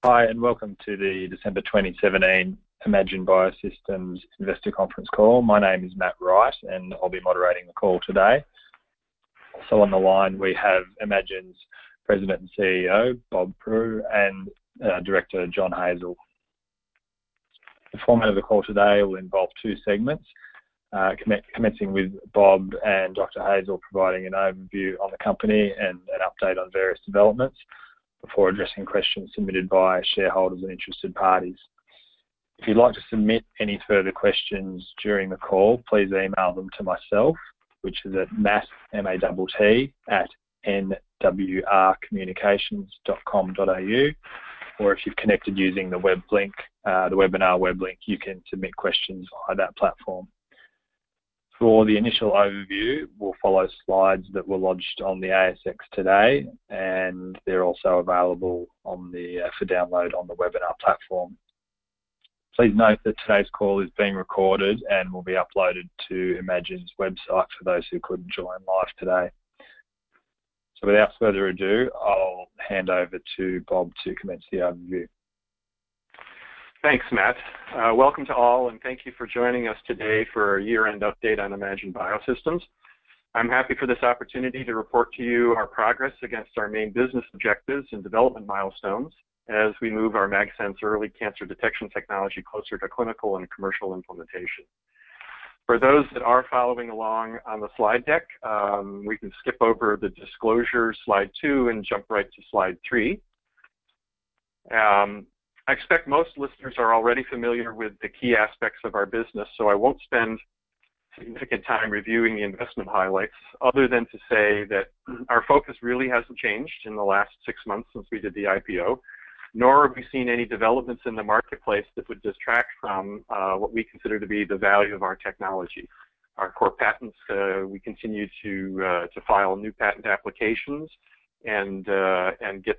Hi, and welcome to the December 2017 Imagine Biosystems Investor Conference call. My name is Matt Wright, and I'll be moderating the call today. Also on the line, we have Imagine's President and CEO, Bob Prew, and Director, John Hazel. The format of the call today will involve two segments, commencing with Bob and Dr. Hazel providing an overview on the company and an update on various developments, before addressing questions submitted by shareholders and interested parties. If you'd like to submit any further questions during the call, please email them to myself, which is at matt@nwrcommunications.com.au, or if you've connected using the web link, the webinar web link, you can submit questions via that platform. For the initial overview, we'll follow slides that were lodged on the ASX today, and they're also available on for download on the webinar platform. Please note that today's call is being recorded and will be uploaded to Imagine's website for those who couldn't join live today. So without further ado, I'll hand over to Bob to commence the overview. Thanks, Matt. Welcome to all, and thank you for joining us today for our year-end update on Imagine Biosystems. I'm happy for this opportunity to report to you our progress against our main business objectives and development milestones as we move our MagSense early cancer detection technology closer to clinical and commercial implementation. For those that are following along on the slide deck, we can skip over the disclosure, slide 2, and jump right to slide 3. I expect most listeners are already familiar with the key aspects of our business, so I won't spend significant time reviewing the investment highlights, other than to say that our focus really hasn't changed in the last 6 months since we did the IPO, nor have we seen any developments in the marketplace that would distract from what we consider to be the value of our technology. Our core patents, we continue to file new patent applications and get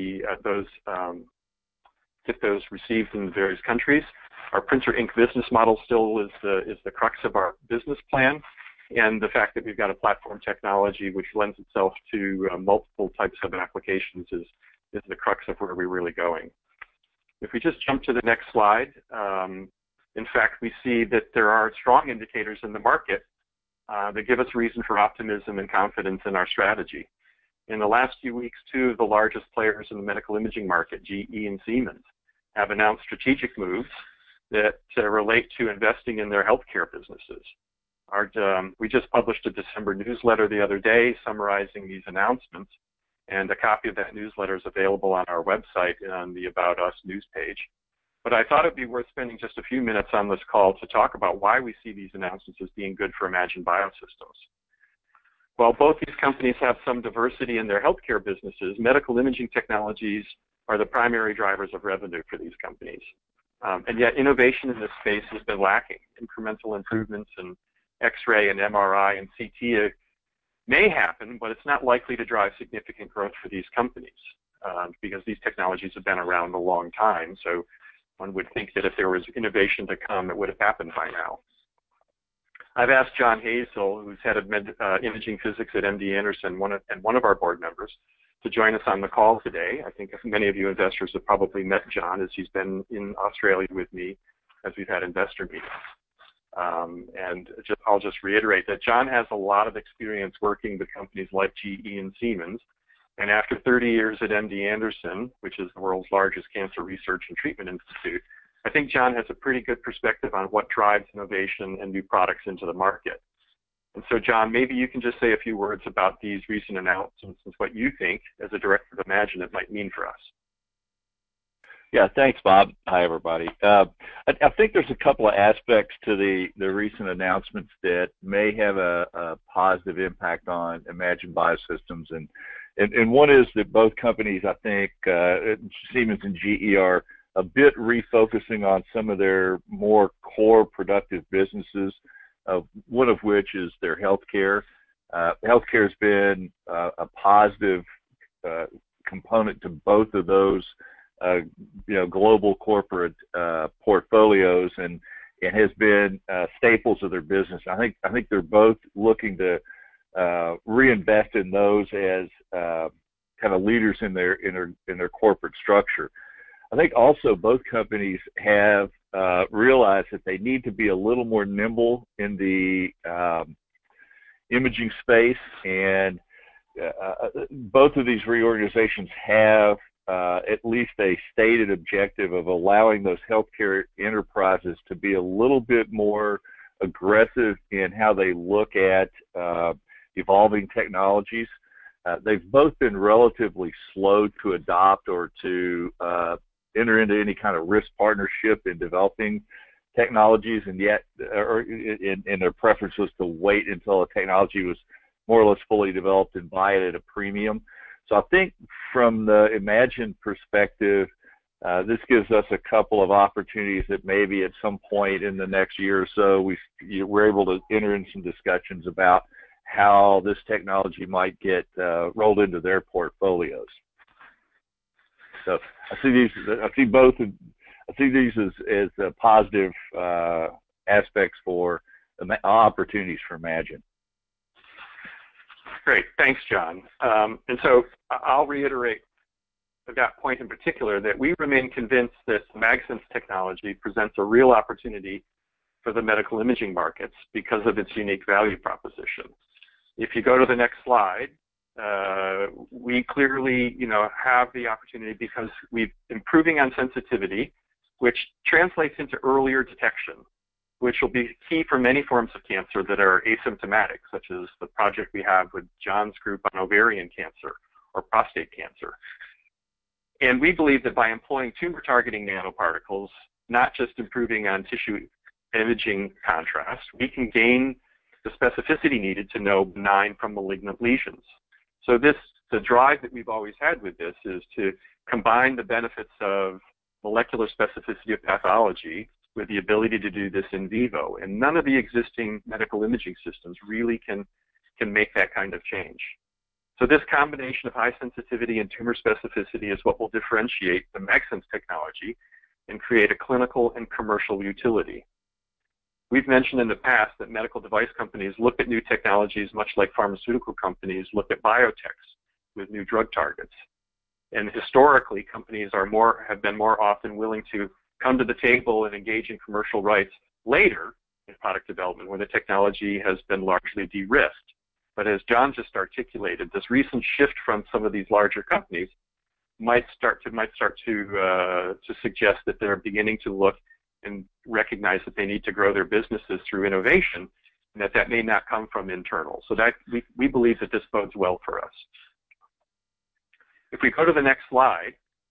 those received in various countries. Our printer ink business model still is the crux of our business plan, and the fact that we've got a platform technology which lends itself to multiple types of applications is the crux of where we're really going. If we just jump to the next slide, in fact, we see that there are strong indicators in the market that give us reason for optimism and confidence in our strategy. In the last few weeks, two of the largest players in the medical imaging market, GE and Siemens, have announced strategic moves that relate to investing in their healthcare businesses. We just published a December newsletter the other day summarizing these announcements, and a copy of that newsletter is available on our website on the About Us news page. But I thought it'd be worth spending just a few minutes on this call to talk about why we see these announcements as being good for Imagine Biosystems. While both these companies have some diversity in their healthcare businesses, medical imaging technologies are the primary drivers of revenue for these companies. And yet innovation in this space has been lacking. Incremental improvements in X-ray and MRI and CT may happen, but it's not likely to drive significant growth for these companies because these technologies have been around a long time. So one would think that if there was innovation to come, it would have happened by now. I've asked John Hazel, who's head of imaging physics at MD Anderson, and one of our board members, to join us on the call today. I think many of you investors have probably met John, as he's been in Australia with me as we've had investor meetings. I'll just reiterate that John has a lot of experience working with companies like GE and Siemens, and after 30 years at MD Anderson, which is the world's largest cancer research and treatment institute, I think John has a pretty good perspective on what drives innovation and new products into the market. And so, John, maybe you can just say a few words about these recent announcements and what you think, as a director of Imagine, it might mean for us. Yeah, thanks, Bob. Hi, everybody. I think there's a couple of aspects to the recent announcements that may have a positive impact on Imagine Biosystems. And one is that both companies, I think, Siemens and GE, are a bit refocusing on some of their more core productive businesses, one of which is their healthcare. Healthcare has been a positive component to both of those global corporate portfolios, and it has been staples of their business. I think they're both looking to reinvest in those as kind of leaders in their corporate structure. I think also both companies have realized that they need to be a little more nimble in the imaging space, and both of these reorganizations have at least a stated objective of allowing those healthcare enterprises to be a little bit more aggressive in how they look at evolving technologies. They've both been relatively slow to adopt or to enter into any kind of risk partnership in developing technologies, and yet, and their preference was to wait until a technology was more or less fully developed and buy it at a premium. So I think from the Imagine perspective, this gives us a couple of opportunities that maybe at some point in the next year or so we're able to enter in some discussions about how this technology might get rolled into their portfolios. So I see these as positive aspects for opportunities for Imagine. Great, thanks, John. And so I'll reiterate that point in particular, that we remain convinced that MagSense technology presents a real opportunity for the medical imaging markets because of its unique value proposition. If you go to the next slide, we clearly, have the opportunity because we're improving on sensitivity, which translates into earlier detection, which will be key for many forms of cancer that are asymptomatic, such as the project we have with John's group on ovarian cancer or prostate cancer. And we believe that by employing tumor-targeting nanoparticles, not just improving on tissue imaging contrast, we can gain the specificity needed to know benign from malignant lesions. So the drive that we've always had with this is to combine the benefits of molecular specificity of pathology with the ability to do this in vivo. And none of the existing medical imaging systems really can make that kind of change. So this combination of high sensitivity and tumor specificity is what will differentiate the MagSense technology and create a clinical and commercial utility. We've mentioned in the past that medical device companies look at new technologies much like pharmaceutical companies look at biotechs with new drug targets. And historically, companies have been more often willing to come to the table and engage in commercial rights later in product development when the technology has been largely de-risked. But as John just articulated, this recent shift from some of these larger companies might start to suggest that they're beginning to look and recognize that they need to grow their businesses through innovation, and that may not come from internal. So that we believe that this bodes well for us. If we go to the next slide,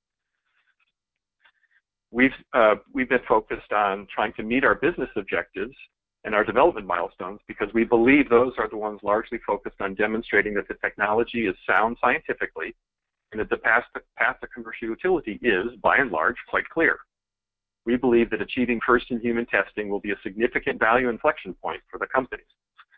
we've been focused on trying to meet our business objectives and our development milestones because we believe those are the ones largely focused on demonstrating that the technology is sound scientifically and that the path to commercial utility is, by and large, quite clear. We believe that achieving first-in-human testing will be a significant value inflection point for the companies.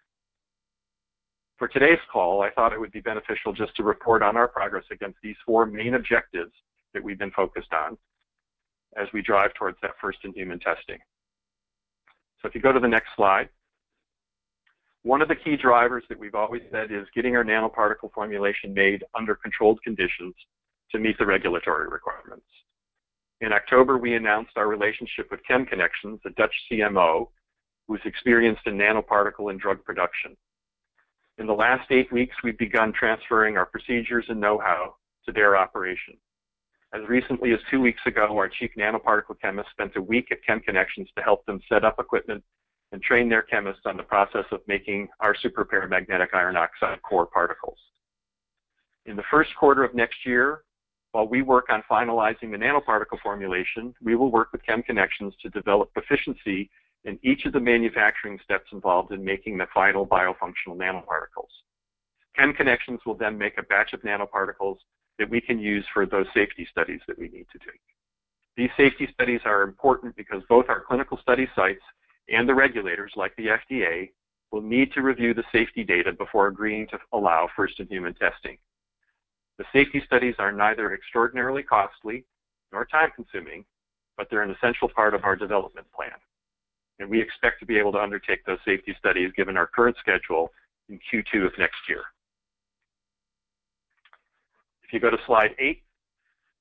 For today's call, I thought it would be beneficial just to report on our progress against these four main objectives that we've been focused on as we drive towards that first-in-human testing. So if you go to the next slide, one of the key drivers that we've always said is getting our nanoparticle formulation made under controlled conditions to meet the regulatory requirements. In October, we announced our relationship with ChemConnections, a Dutch CMO, who's experienced in nanoparticle and drug production. In the last 8 weeks, we've begun transferring our procedures and know-how to their operation. As recently as 2 weeks ago, our chief nanoparticle chemist spent a week at ChemConnections to help them set up equipment and train their chemists on the process of making our superparamagnetic iron oxide core particles. In the first quarter of next year, while we work on finalizing the nanoparticle formulation, we will work with ChemConnections to develop proficiency in each of the manufacturing steps involved in making the final biofunctional nanoparticles. ChemConnections will then make a batch of nanoparticles that we can use for those safety studies that we need to do. These safety studies are important because both our clinical study sites and the regulators, like the FDA, will need to review the safety data before agreeing to allow first-in-human testing. The safety studies are neither extraordinarily costly nor time-consuming, but they're an essential part of our development plan. And we expect to be able to undertake those safety studies given our current schedule in Q2 of next year. If you go to slide 8,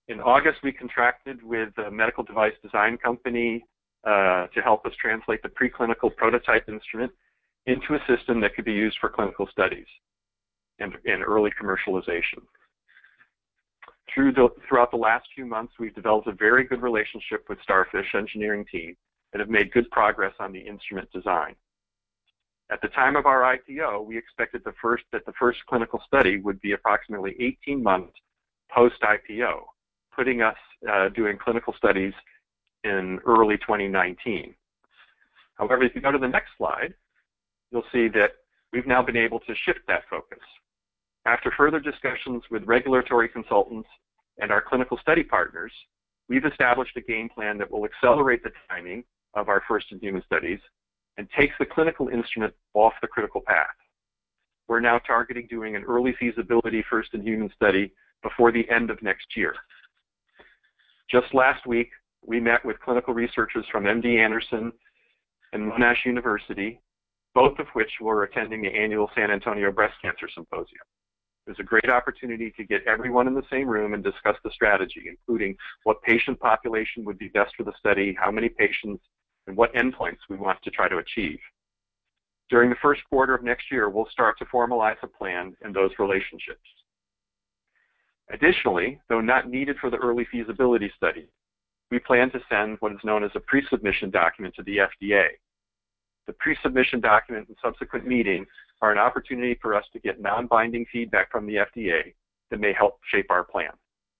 In August, we contracted with a medical device design company to help us translate the preclinical prototype instrument into a system that could be used for clinical studies and early commercialization. Throughout the last few months, we've developed a very good relationship with Starfish engineering team and have made good progress on the instrument design. At the time of our IPO, we expected that the first clinical study would be approximately 18 months post-IPO, putting us doing clinical studies in early 2019. However, if you go to the next slide, you'll see that we've now been able to shift that focus. After further discussions with regulatory consultants and our clinical study partners, we've established a game plan that will accelerate the timing of our first-in-human studies and takes the clinical instrument off the critical path. We're now targeting doing an early feasibility first-in-human study before the end of next year. Just last week, we met with clinical researchers from MD Anderson and Monash University, both of which were attending the annual San Antonio Breast Cancer Symposium. It was a great opportunity to get everyone in the same room and discuss the strategy, including what patient population would be best for the study, how many patients, and what endpoints we want to try to achieve. During the first quarter of next year, we'll start to formalize a plan and those relationships. Additionally, though not needed for the early feasibility study, we plan to send what is known as a pre-submission document to the FDA. The pre-submission document and subsequent meeting are an opportunity for us to get non-binding feedback from the FDA that may help shape our plan.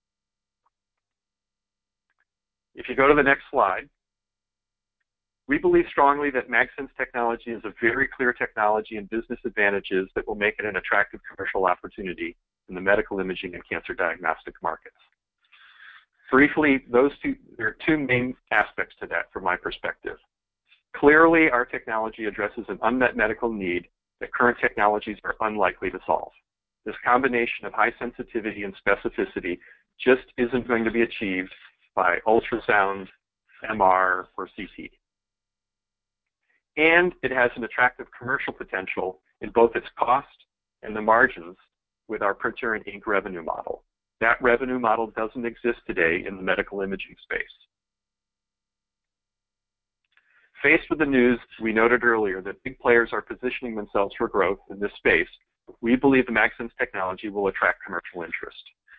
If you go to the next slide, we believe strongly that MagSense technology is a very clear technology and business advantages that will make it an attractive commercial opportunity in the medical imaging and cancer diagnostic markets. Briefly, there are two main aspects to that from my perspective. Clearly, our technology addresses an unmet medical need that current technologies are unlikely to solve. This combination of high sensitivity and specificity just isn't going to be achieved by ultrasound, MR, or CT. And it has an attractive commercial potential in both its cost and the margins with our printer and ink revenue model. That revenue model doesn't exist today in the medical imaging space. Faced with the news we noted earlier that big players are positioning themselves for growth in this space, we believe the MagSense technology will attract commercial interest.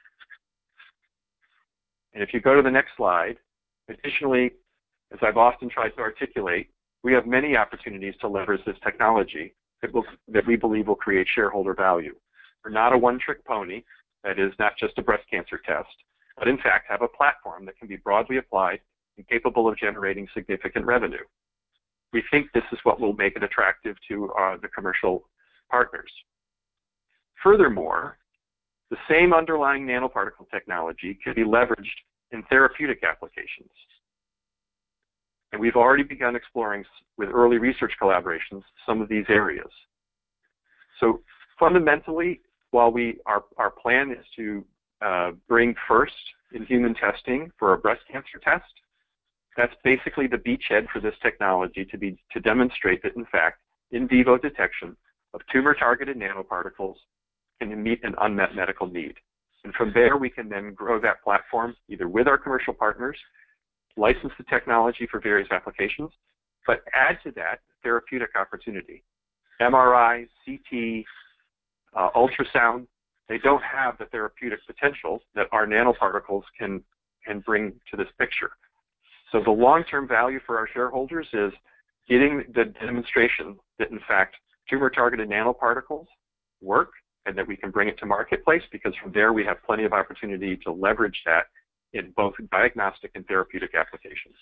And if you go to the next slide, additionally, as I've often tried to articulate, we have many opportunities to leverage this technology that we believe will create shareholder value. We're not a one-trick pony, that is not just a breast cancer test, but in fact have a platform that can be broadly applied and capable of generating significant revenue. We think this is what will make it attractive to the commercial partners. Furthermore, the same underlying nanoparticle technology can be leveraged in therapeutic applications. And we've already begun exploring with early research collaborations some of these areas. So fundamentally, while our plan is to bring first in human testing for a breast cancer test, that's basically the beachhead for this technology to demonstrate that, in fact, in vivo detection of tumor-targeted nanoparticles can meet an unmet medical need. And from there, we can then grow that platform either with our commercial partners, license the technology for various applications, but add to that therapeutic opportunity. MRI, CT, ultrasound, they don't have the therapeutic potential that our nanoparticles can bring to this picture. So the long-term value for our shareholders is getting the demonstration that, in fact, tumor-targeted nanoparticles work and that we can bring it to marketplace, because from there we have plenty of opportunity to leverage that in both diagnostic and therapeutic applications.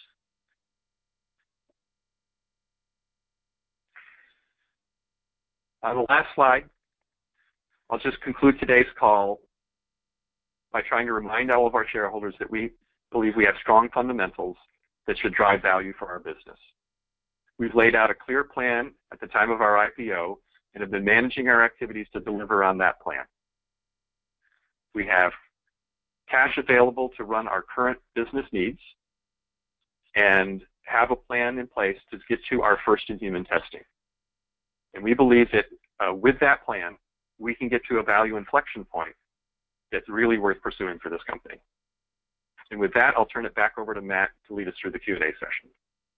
On the last slide, I'll just conclude today's call by trying to remind all of our shareholders that we believe we have strong fundamentals that should drive value for our business. We've laid out a clear plan at the time of our IPO and have been managing our activities to deliver on that plan. We have cash available to run our current business needs and have a plan in place to get to our first-in-human testing. And we believe that with that plan, we can get to a value inflection point that's really worth pursuing for this company. And with that, I'll turn it back over to Matt to lead us through the Q&A session.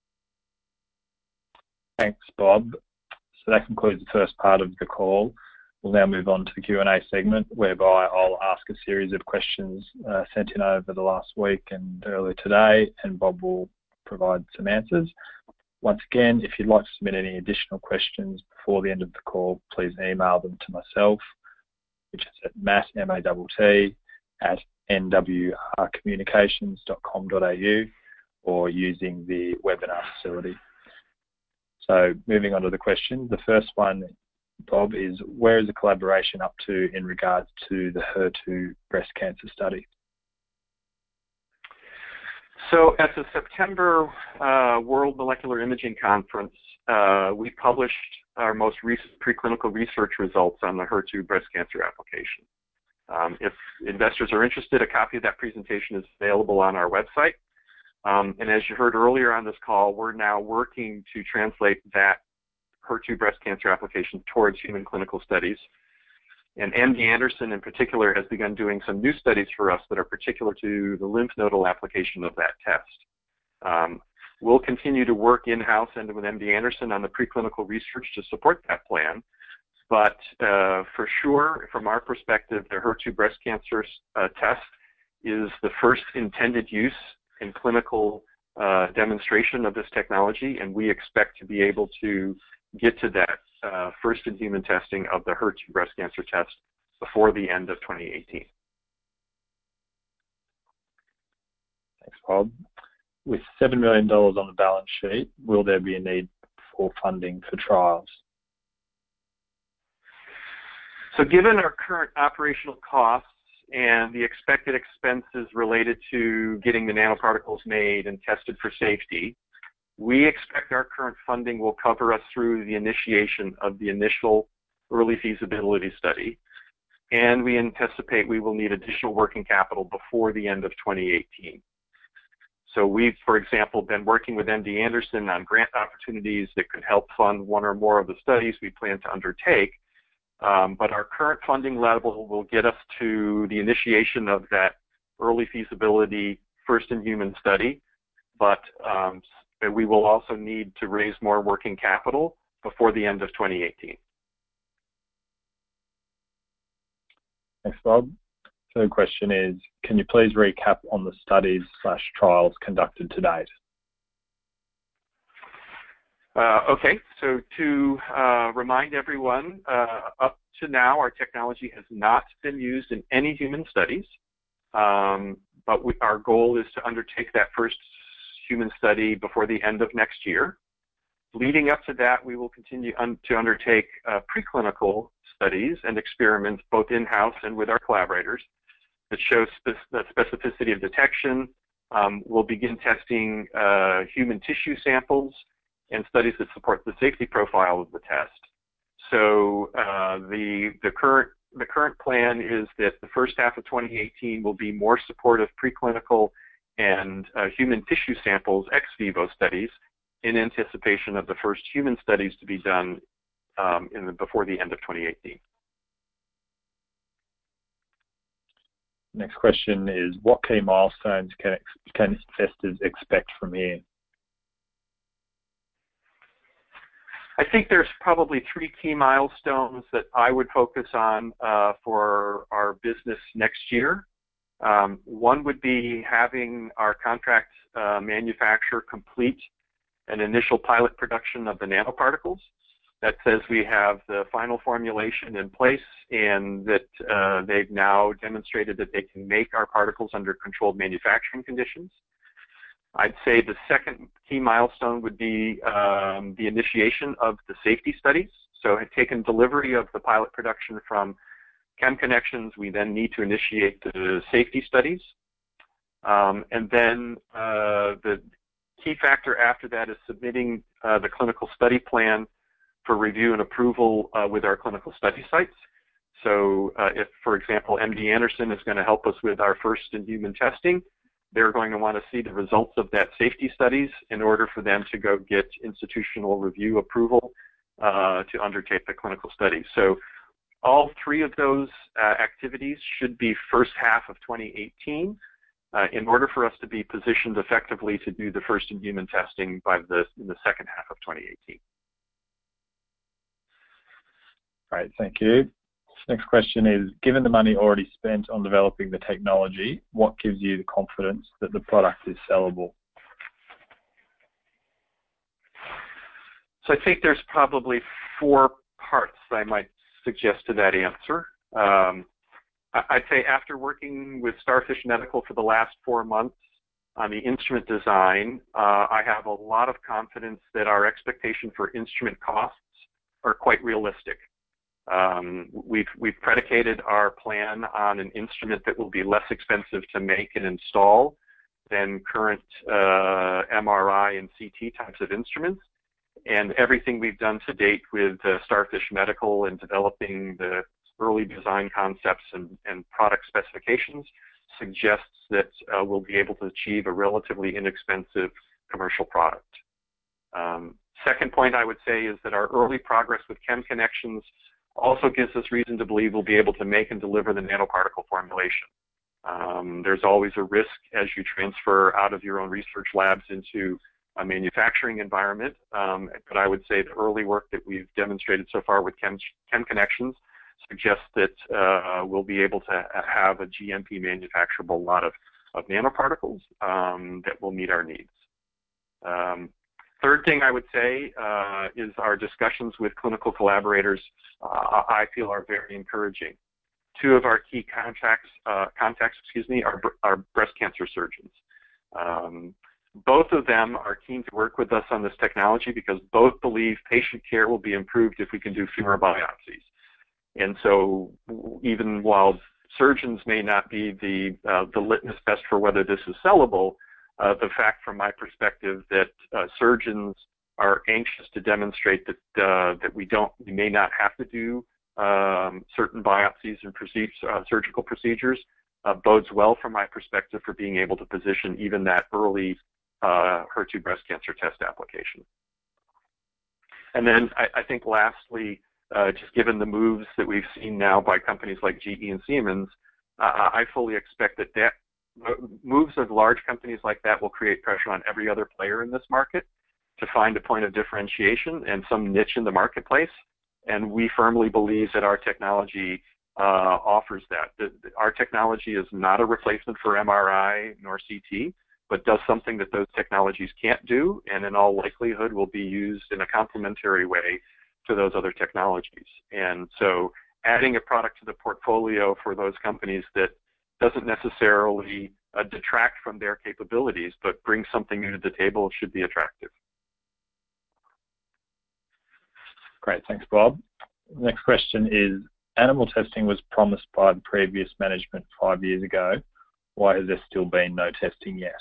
Thanks, Bob. So that concludes the first part of the call. We'll now move on to the Q&A segment, whereby I'll ask a series of questions sent in over the last week and earlier today, and Bob will provide some answers. Once again, if you'd like to submit any additional questions before the end of the call, please email them to myself, which is at matt, M-A-T-T, @nwrcommunications.com.au, or using the webinar facility. So moving on to the question, the first one, Bob, is where is the collaboration up to in regards to the HER2 breast cancer study? So at the September World Molecular Imaging Conference, we published our most recent preclinical research results on the HER2 breast cancer application. If investors are interested, a copy of that presentation is available on our website. And as you heard earlier on this call, we're now working to translate that HER2 breast cancer application towards human clinical studies. And MD Anderson in particular has begun doing some new studies for us that are particular to the lymph nodal application of that test. We'll continue to work in-house and with MD Anderson on the preclinical research to support that plan. But for sure, from our perspective, the HER2 breast cancer test is the first intended use in clinical demonstration of this technology, and we expect to be able to get to that first in human testing of the HER2 breast cancer test before the end of 2018. Thanks, Bob. With $7 million on the balance sheet, will there be a need for funding for trials? So given our current operational costs and the expected expenses related to getting the nanoparticles made and tested for safety, we expect our current funding will cover us through the initiation of the initial early feasibility study, and we anticipate we will need additional working capital before the end of 2018. So we've, for example, been working with MD Anderson on grant opportunities that could help fund one or more of the studies we plan to undertake, but our current funding level will get us to the initiation of that early feasibility first in human study, but we will also need to raise more working capital before the end of 2018. Thanks, Bob. Third question is, can you please recap on the studies/trials conducted to date? Okay, so to remind everyone, up to now our technology has not been used in any human studies, but our goal is to undertake that first human study before the end of next year. Leading up to that, we will continue to undertake preclinical studies and experiments both in-house and with our collaborators that show the specificity of detection. We'll begin testing human tissue samples and studies that support the safety profile of the test. So the current plan is that the first half of 2018 will be more supportive preclinical and human tissue samples ex vivo studies in anticipation of the first human studies to be done before the end of 2018. Next question is, what key milestones can investors expect from here? I think there's probably three key milestones that I would focus on for our business next year. One would be having our contract manufacturer complete an initial pilot production of the nanoparticles. That says we have the final formulation in place and that they've now demonstrated that they can make our particles under controlled manufacturing conditions. I'd say the second key milestone would be the initiation of the safety studies. So I've taken delivery of the pilot production from ChemConnections. We then need to initiate the safety studies. And then the key factor after that is submitting the clinical study plan for review and approval with our clinical study sites. So if, for example, MD Anderson is going to help us with our first in human testing, they're going to want to see the results of that safety studies in order for them to go get institutional review approval to undertake the clinical studies. So all three of those activities should be first half of 2018. in order for us to be positioned effectively to do the first in human testing in the second half of 2018. Great, thank you. Next question is, given the money already spent on developing the technology, what gives you the confidence that the product is sellable? So I think there's probably 4 parts I might suggest to that answer. I'd say after working with Starfish Medical for the last 4 months on the instrument design, I have a lot of confidence that our expectation for instrument costs are quite realistic. We've predicated our plan on an instrument that will be less expensive to make and install than current MRI and CT types of instruments. And everything we've done to date with Starfish Medical in developing the early design concepts and product specifications suggests that we'll be able to achieve a relatively inexpensive commercial product. Second point I would say is that our early progress with ChemConnections also gives us reason to believe we'll be able to make and deliver the nanoparticle formulation. There's always a risk as you transfer out of your own research labs into a manufacturing environment, but I would say the early work that we've demonstrated so far with ChemConnections suggests that we'll be able to have a GMP manufacturable lot of nanoparticles that will meet our needs. Third thing I would say is our discussions with clinical collaborators I feel are very encouraging. 2 of our key contacts are breast cancer surgeons. Both of them are keen to work with us on this technology because both believe patient care will be improved if we can do fewer biopsies. And so even while surgeons may not be the litmus test for whether this is sellable, the fact from my perspective that surgeons are anxious to demonstrate that we may not have to do certain biopsies and surgical procedures bodes well from my perspective for being able to position even that early HER2 breast cancer test application. And then I think lastly, just given the moves that we've seen now by companies like GE and Siemens, I fully expect that moves of large companies like that will create pressure on every other player in this market to find a point of differentiation and some niche in the marketplace. And we firmly believe that our technology offers that. Our technology is not a replacement for MRI nor CT, but does something that those technologies can't do, and in all likelihood will be used in a complementary way to those other technologies. And so adding a product to the portfolio for those companies that doesn't necessarily detract from their capabilities, but brings something new to the table should be attractive. Great, thanks, Bob. Next question is, animal testing was promised by the previous management 5 years ago. Why has there still been no testing yet?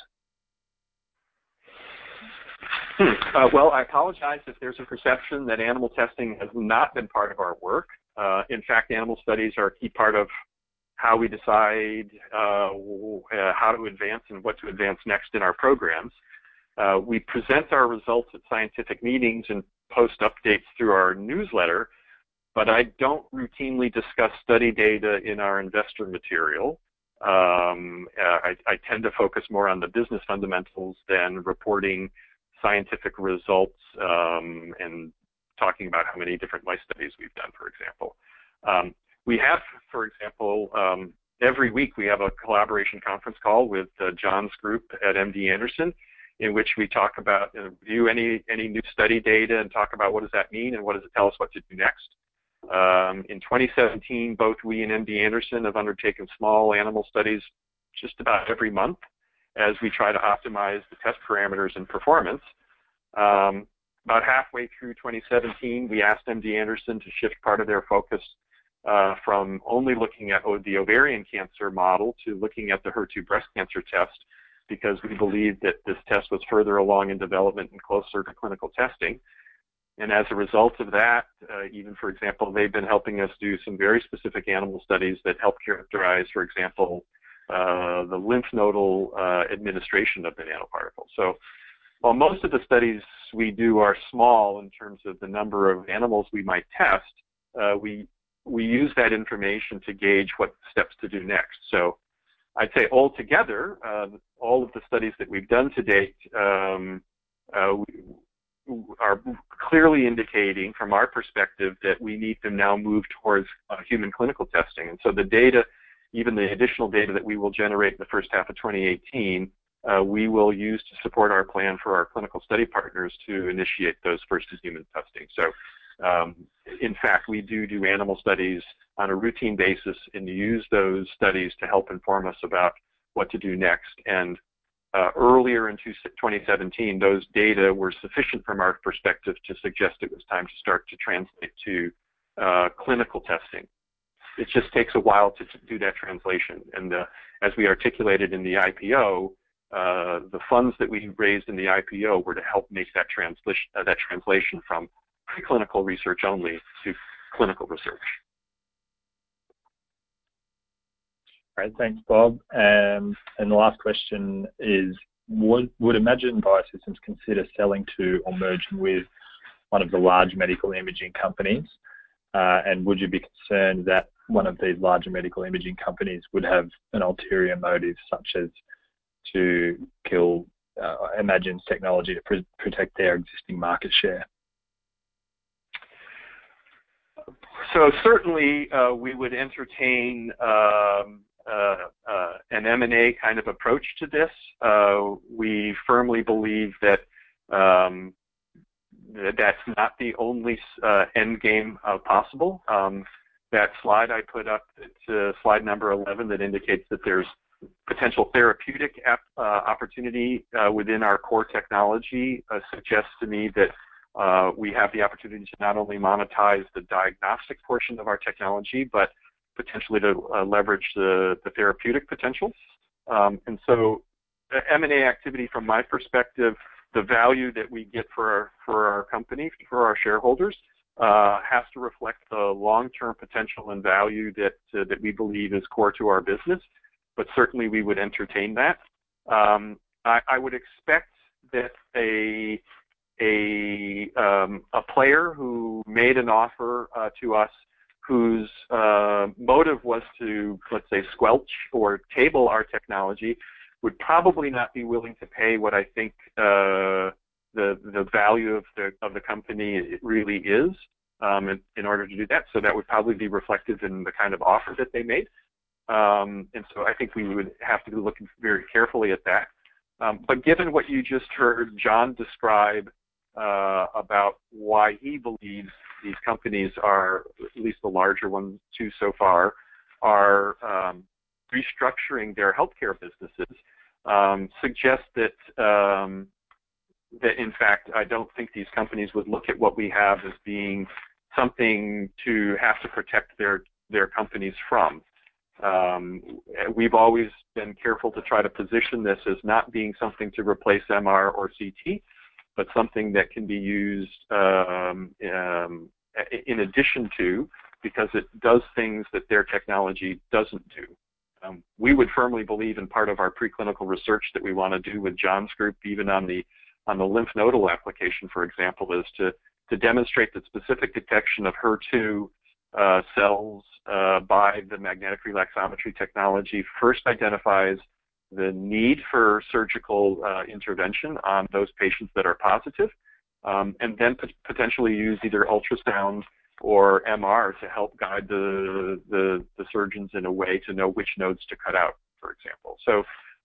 Well, I apologize if there's a perception that animal testing has not been part of our work. In fact, animal studies are a key part of how we decide how to advance and what to advance next in our programs. We present our results at scientific meetings and post updates through our newsletter, but I don't routinely discuss study data in our investor material. I tend to focus more on the business fundamentals than reporting scientific results and talking about how many different mice studies we've done, for example. We have, for example, every week we have a collaboration conference call with John's group at MD Anderson, in which we talk about review any new study data and talk about what does that mean and what does it tell us what to do next. In 2017, both we and MD Anderson have undertaken small animal studies just about every month as we try to optimize the test parameters and performance. About halfway through 2017, we asked MD Anderson to shift part of their focus from only looking at the ovarian cancer model to looking at the HER2 breast cancer test, because we believed that this test was further along in development and closer to clinical testing. And as a result of that, even, for example, they've been helping us do some very specific animal studies that help characterize, for example, the lymph nodal administration of the nanoparticle. So while most of the studies we do are small in terms of the number of animals we might test, we use that information to gauge what steps to do next. So I'd say altogether, all of the studies that we've done to date are clearly indicating, from our perspective, that we need to now move towards human clinical testing. And so the data, even the additional data that we will generate in the first half of 2018, we will use to support our plan for our clinical study partners to initiate those first-in-human testing. So, in fact, we do animal studies on a routine basis and use those studies to help inform us about what to do next. And earlier in 2017, those data were sufficient from our perspective to suggest it was time to start to translate to clinical testing. It just takes a while to do that translation. And as we articulated in the IPO, the funds that we raised in the IPO were to help make that translation from preclinical research only to clinical research. All right, thanks, Bob. And the last question is, would Imagine Biosystems consider selling to or merging with one of the large medical imaging companies? And would you be concerned that one of these larger medical imaging companies would have an ulterior motive, such as to kill Imagine's technology to protect their existing market share? So certainly we would entertain an M&A kind of approach to this. We firmly believe that that's not the only end game possible. That slide I put up, it's slide number 11, that indicates that there's potential therapeutic opportunity within our core technology, suggests to me that we have the opportunity to not only monetize the diagnostic portion of our technology, but potentially to leverage the therapeutic potential. And so M&A activity, from my perspective, the value that we get for our company, for our shareholders, has to reflect the long-term potential and value that we believe is core to our business. But certainly we would entertain that. I would expect that a player who made an offer to us, whose motive was to, let's say, squelch or table our technology, would probably not be willing to pay what I think the value of the company it really is in order to do that. So that would probably be reflected in the kind of offer that they made. And so I think we would have to be looking very carefully at that. But given what you just heard John describe about why he believes these companies are, at least the larger ones too so far, are restructuring their healthcare businesses, suggests that that in fact I don't think these companies would look at what we have as being something to have to protect their companies from. We've always been careful to try to position this as not being something to replace MR or CT, but something that can be used in addition to, because it does things that their technology doesn't do. We would firmly believe in part of our preclinical research that we want to do with John's group, even on the lymph nodal application, for example, is to demonstrate that specific detection of HER2 cells by the magnetic relaxometry technology first identifies the need for surgical intervention on those patients that are positive, and then potentially use either ultrasound or MR to help guide the surgeons in a way to know which nodes to cut out, for example. So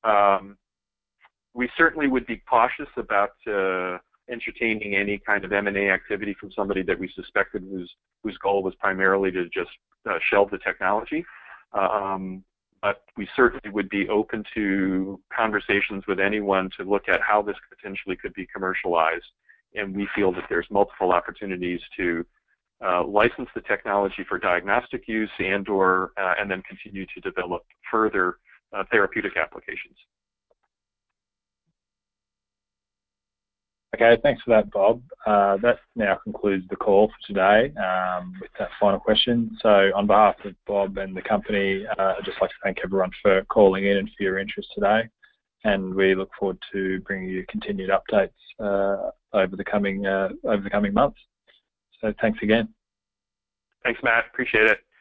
we certainly would be cautious about entertaining any kind of M&A activity from somebody that we suspected whose goal was primarily to just shelve the technology. But we certainly would be open to conversations with anyone to look at how this potentially could be commercialized. And we feel that there's multiple opportunities to license the technology for diagnostic use and then continue to develop further therapeutic applications. Okay, thanks for that, Bob. That now concludes the call for today with that final question. So on behalf of Bob and the company, I'd just like to thank everyone for calling in and for your interest today. And we look forward to bringing you continued updates over the coming months. So thanks again. Thanks, Matt. Appreciate it.